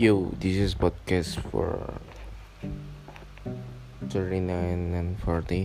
Yo, this is podcast for 39 and 40.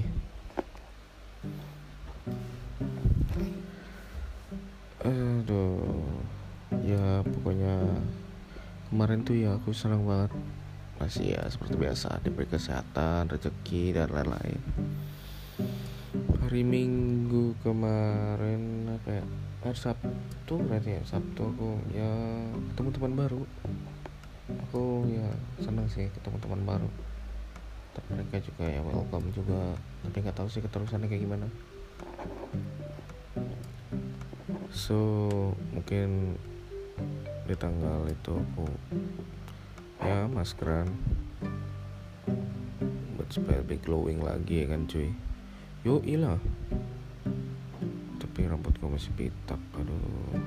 Aduh, ya pokoknya kemarin tuh ya aku senang banget. Masih ya seperti biasa diberi kesehatan, rezeki dan lain-lain. Hari Minggu kemarin apa ya? Hari Sabtu berarti ya. Sabtu aku ya ketemu teman baru. Aku ya senang sih ketemu teman baru. Tapi mereka juga ya welcome juga. Tapi nggak tahu sih keterusannya kayak gimana. So mungkin di tanggal itu aku ya maskeran buat supaya lebih glowing lagi ya kan cuy. Yo ilah. Tapi rambutku masih pitak. Aduh.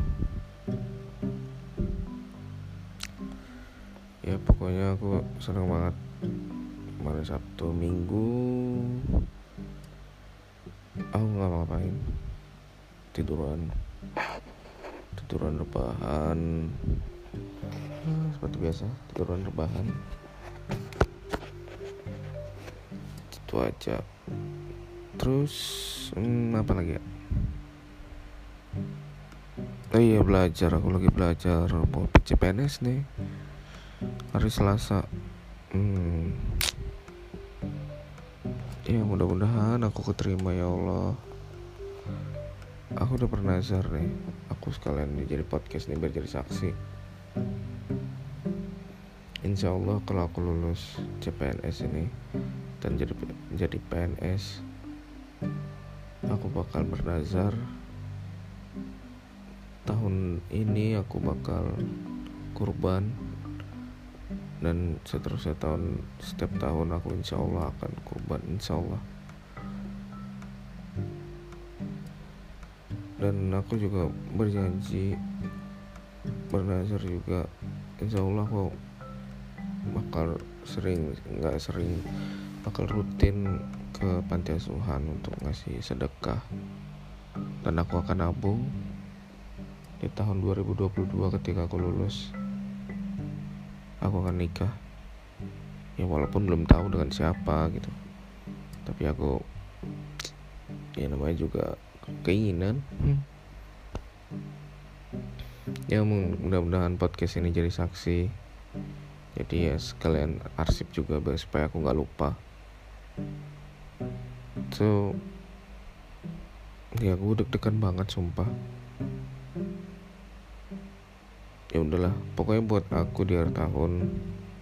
Ya pokoknya aku senang banget. Kemarin Sabtu Minggu aku nggak ngapain, tiduran rebahan, seperti biasa tiduran rebahan, itu aja. Terus apa lagi ya? Oh iya, aku lagi belajar mau CPNS nih hari Selasa. Ya mudah-mudahan aku keterima ya Allah. Aku udah pernah nazar nih. Aku sekalian jadi podcast nih biar jadi saksi. Insya Allah kalau aku lulus CPNS ini dan jadi PNS, aku bakal bernazar tahun ini aku bakal kurban. Dan seterusnya setiap tahun aku insya Allah akan kurban, insya Allah. Dan aku juga berjanji, bernazar juga, insya Allah aku bakal bakal rutin ke panti asuhan untuk ngasih sedekah. Dan aku akan nabung di tahun 2022 ketika aku lulus. Aku akan nikah. Ya walaupun belum tahu dengan siapa gitu. Tapi aku ya namanya juga keinginan. Ya mudah-mudahan podcast ini jadi saksi. Jadi ya sekalian arsip juga supaya aku gak lupa. So ya aku deg-degan banget sumpah. Ya udahlah, pokoknya buat aku di akhir tahun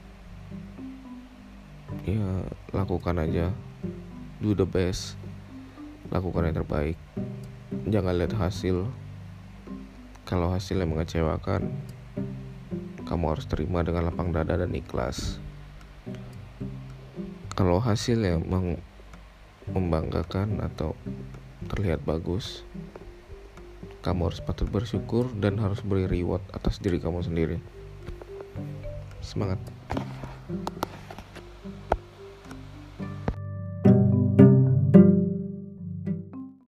ya lakukan aja, do the best, lakukan yang terbaik, jangan lihat hasil. Kalau hasilnya mengecewakan, kamu harus terima dengan lapang dada dan ikhlas. Kalau hasilnya membanggakan atau terlihat bagus, kamu harus patut bersyukur dan harus beri reward atas diri kamu sendiri. Semangat.